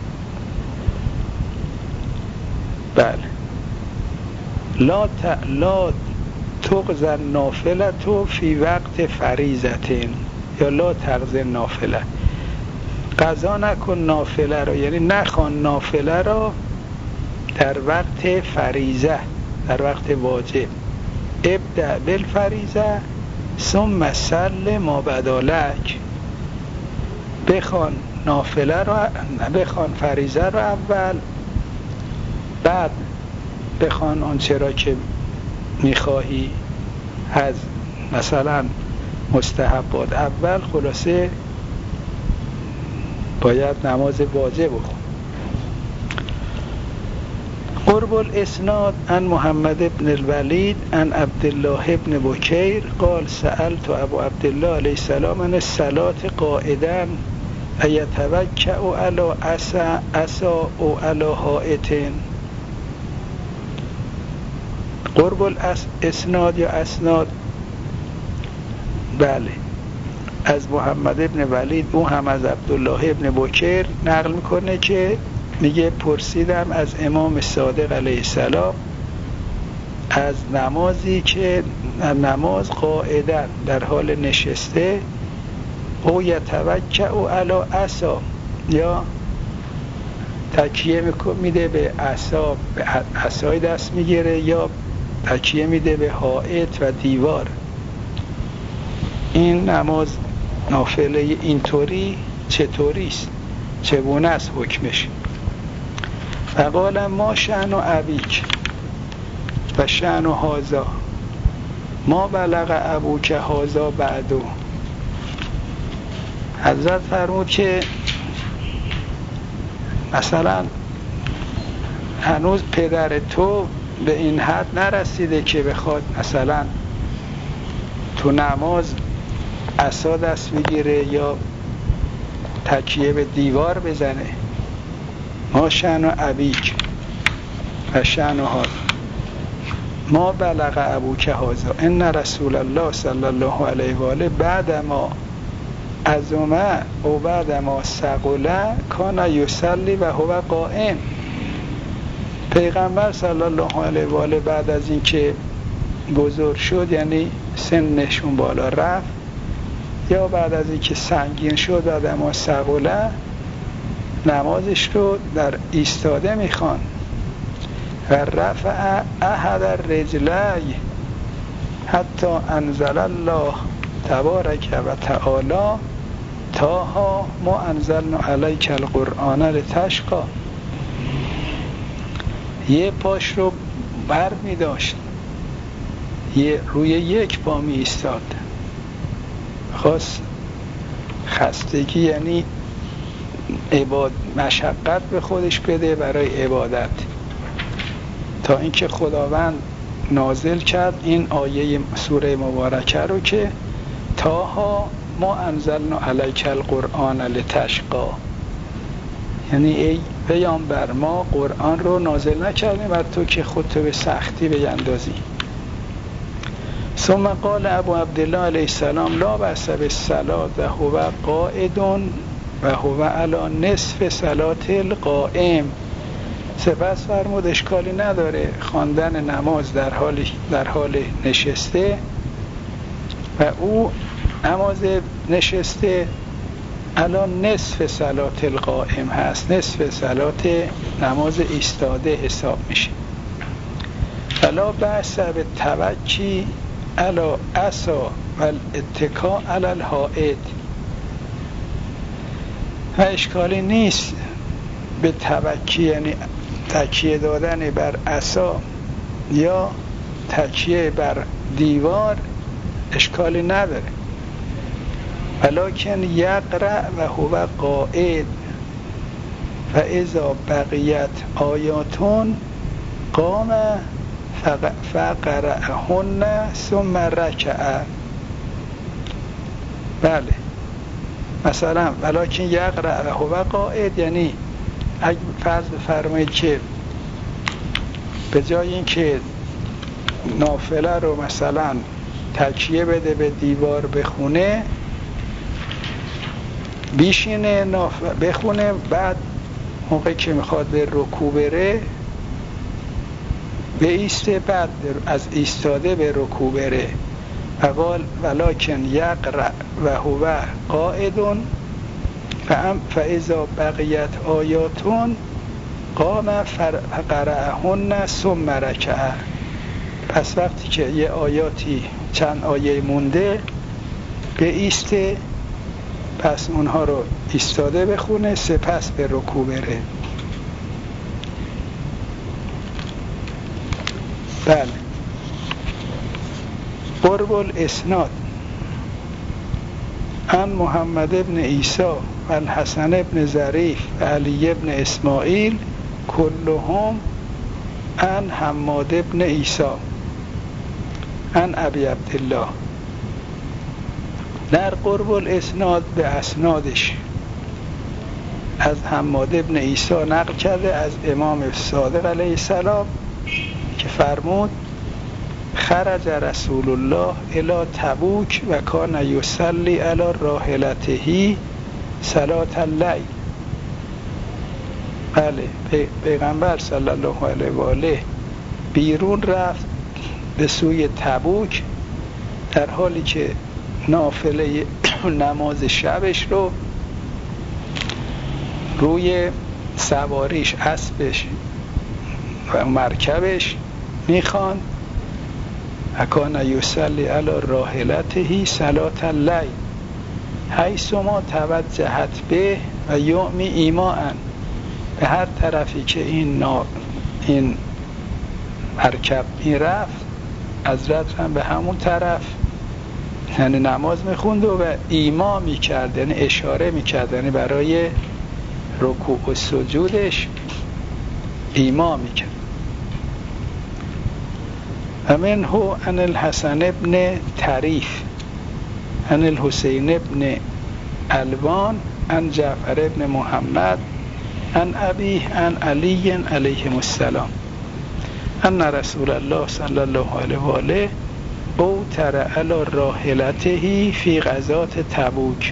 Speaker 2: بله. لا ت... لا تقضى النافله فی وقت فریضه، یا لا تقضی النافله، قضا نکن نافله رو، یعنی نخوان نافله رو در وقت فریضه، در وقت واجب. ابدأ بالفریضه ثم صل ما بدالک، بخوان نافله رو، بخوان فریضه رو اول، بعد بخوان آنچه را که میخواهی از مثلا مستحبات. اول خلاصه باید نماز واجب بخون. قرب الاسناد عن محمد بن الولید عن عبدالله بن بکیر قال سألت ابو عبدالله علیه السلام عن الصلاة قائدا ایتوکأ علی عصا عصا او علی حائط. قرب الاسناد یا اسناد، بله، از محمد ابن ولید، او هم از عبدالله ابن بکیر نقل میکنه که میگه پرسیدم از امام صادق علیه السلام از نمازی که نماز قاعدن در حال نشسته، او یتوکأ علی عصا، یا تکیه میده به عصا، به عصای دست میگیره یا تکیه میده به حائط و دیوار. این نماز نافله اینطوری چطوری است؟ چگونه است حکمش؟ فقال ما شأن ابیک و شأن هذا ما بلغ ابوک هذا بعدو. حضرت فرمود که مثلا هنوز پدر تو به این حد نرسیده که بخواد مثلا تو نماز عصا دست بگیره یا تکیه به دیوار بزنه. ما شأن ابیک و شأن هذا ما بلغ ابوک هذا ان رسول الله صلی الله علیه و آله بعد ما عظم او بعد ما ثقل کان یصلی و هو قائم. پیغمبر صلی الله علیه و آله بعد از اینکه بزرگ شد، یعنی سنشون بالا رفت، یا بعد از اینکه سنگین شد بعد ما ثقل، نمازش رو در ایستاده میخوان. و رفع احد الرجلی حتی انزل الله تبارک و تعالی تاها ما انزلنا علیک القرآن لتشقی. یه پاش رو بر می داشت، یه روی یک پا می ایستاد. خواست خستگی یعنی عباد مشقت به خودش بده برای عبادت، تا اینکه خداوند نازل کرد این آیه سوره مبارکه رو که تاها ما انزلنا علیک القرآن لتشقی، یعنی ای پیامبر ما قرآن رو نازل نکردیم بر تو که خودتو به سختی بیندازی. ثم قال ابو عبدالله علیه السلام لا بأس بالصلاة و هو قائد و هو علی نصف صلاة القائم. سپس فرمود اشکالی نداره خواندن نماز در حال در حال نشسته و او نماز نشسته الان نصف صلات القائم هست، نصف صلات نماز ایستاده حساب میشه. فلا بأس بالتوکی علی عصا و الاتکا علی الحائط. و اشکالی نیست به توکی یعنی تکیه دادن بر عصا یا تکیه بر دیوار، اشکالی نداره. ولکن یقرأ و هو قائد و اذا بقیت آیاتون قام فقرأهن ثم رکع. بله، مثلا ولکن یقرأ و هو قائد یعنی اگه فرض بفرمایید که به جای اینکه نافله رو مثلا تکیه بده به دیوار بخونه، بیشینه بخونه، بعد موقعی که میخواد به رکوع بره به ایسته، بعد از ایستاده به رکوع بره. فقال ولکن یقرأ و هو قائدون فاذا بقیت آیاتون قام فقرأهن ثم رکع. پس وقتی که یه آیاتی چند آیه مونده به ایسته، پس اونها رو ایستاده بخونه، سپس به رکوع بره. بله. قرب الاسناد عن محمد ابن عیسی و الحسن ابن ظریف و علی ابن اسماعیل کلهم عن حماد ابن عیسی عن ابی عبدالله. در قرب الاسناد به اسنادش از حماد ابن عیسی نقل کرده از امام صادق علیه السلام که فرمود خرج رسول الله الی تبوک و کان یصلی علی راحلته صلاة اللیل. بله، پیغمبر صلی الله علیه و آله بیرون رفت به سوی تبوک در حالی که نافله نماز شبش رو روی سواریش، اسبش و مرکبش میخواند اکان یصلی علی راحلته صلاة اللیل حیث ما توجهت به و یعمی ایماء، به هر طرفی که این نا... این مرکب میرفت حضرت هم به همون طرف یعنی نماز میخوند و ایما میکرد، یعنی اشاره میکرد، یعنی برای رکوع و سجودش ایما میکرد. همین هو عن الحسن ابن طریف عن الحسین ابن الوان عن جعفر ابن محمد عن ابیه عن علی علیه السلام ان رسول الله صلی الله علیه و آله اوتر علی راحلته فی غزوة تبوک.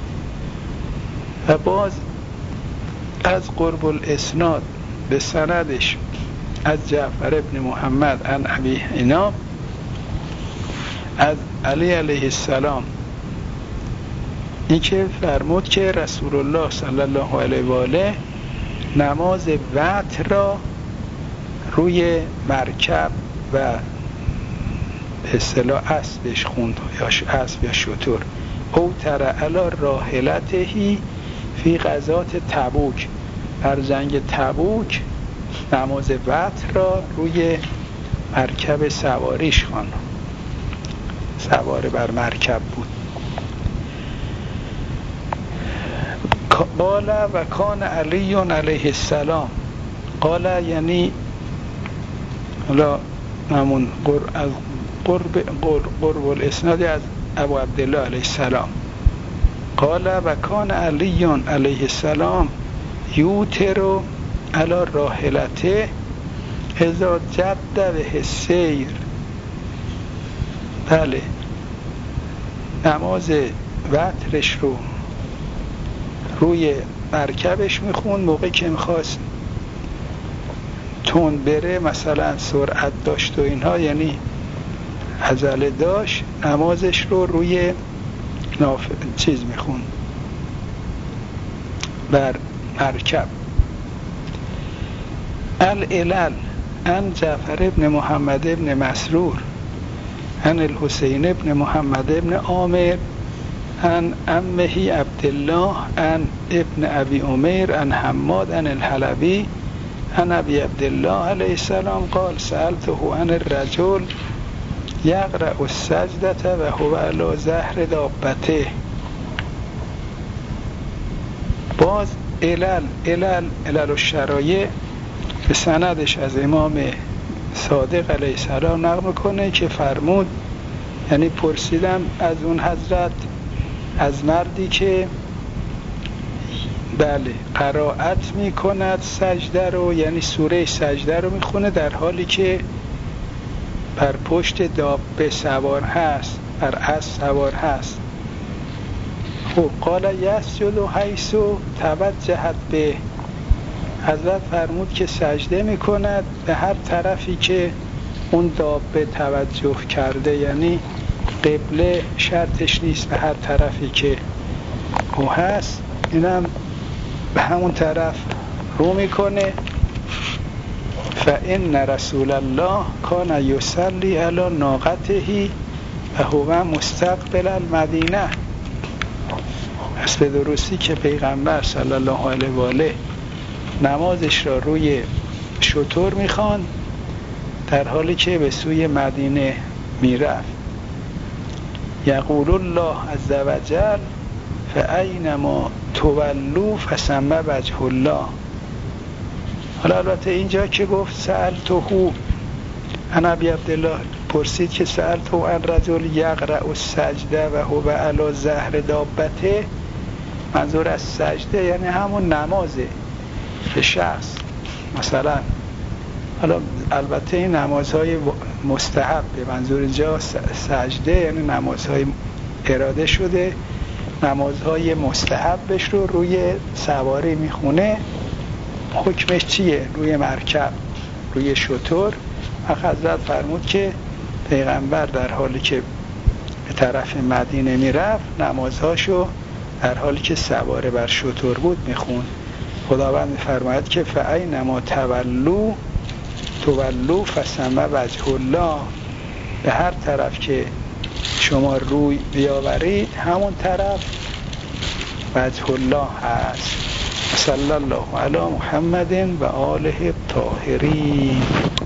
Speaker 2: و باز از قرب الاسناد به سندش از جعفر ابن محمد عن ابیه اینا از علی علیه السلام این که فرمود که رسول الله صلی الله علیه و آله نماز وتر را روی مرکب و به اصطلاح اسبش خوند یا اسب یا شتر. اوتر علی راحلته فی غزوة تبوک، در جنگ تبوک نماز وتر را روی مرکب سواریش خواند، سوار بر مرکب بود. قال و کان علی علیه السلام قال یعنی حالا همون از قرب قرب, قرب الاسناد از ابو عبدالله علیه السلام قال و کان علی علیه السلام یوتر علی راحلته اذا جد به السیر. بله نماز وترش رو روی مرکبش میخوند موقعی که میخواست تون بره، مثلا سرعت داشت و اینها، یعنی عجله داشت، نمازش رو روی ناف... چیز میخوند بر مرکب. العلل ان جعفر ابن محمد ابن مسرور ان الحسین ابن محمد ابن عامر ان امه عبدالله ان ابن ابی عمیر ان حماد ان الحلبی ان ابی عبدالله علیه السلام قال سألته عن الرجل یقرأ السجدة و هو علی ظهر دابته. باز علل علل علل الشرایع به سندش از امام صادق علیه السلام نقل میکنه که فرمود، یعنی پرسیدم از اون حضرت از مردی که بله قرائت میکند سجده رو، یعنی سوره سجده رو میخونه در حالی که بر پشت دابه سوار هست، بر اسب سوار هست. خب قال یسجد حیث توجهت به، حضرت فرمود که سجده میکند به هر طرفی که اون دابه توجه کرده، یعنی قبله شرطش نیست، به هر طرفی که او هست اینم به همون طرف رو میکنه. فإن رسول الله کان یصلی علی ناقته و هو مستقبل المدینه. پس به درستی که پیغمبر صلی الله علیه و آله نمازش را روی شتر میخواند در حالی که به سوی مدینه میرفت. یقول الله عز وجل فأینما تولوا فثم وجه الله. حالا البته اینجا که گفت سألته عن ابی عبدالله، پرسید که سألته عن رجل یقرأ السجده و هو علی ظهر دابته، منظور از سجده یعنی همون نمازه به شخص. مثلا حالا البته این نمازهای مستحب، به منظور اینجا سجده یعنی نمازهای اراده شده، نمازهای مستحبش رو روی سواری میخونه. حکمش چیه؟ روی مرکب، روی شتر. حضرت فرمود که پیغمبر در حالی که به طرف مدینه میرفت نمازهاشو در حالی که سواره بر شتر بود میخوند. خداوند می‌فرماید که فأینما تولوا تولوا فثم وجه الله، به هر طرف که شما روی بیاورید همون طرف وجه الله هست. صلی الله علی محمد و آله الطاهرین.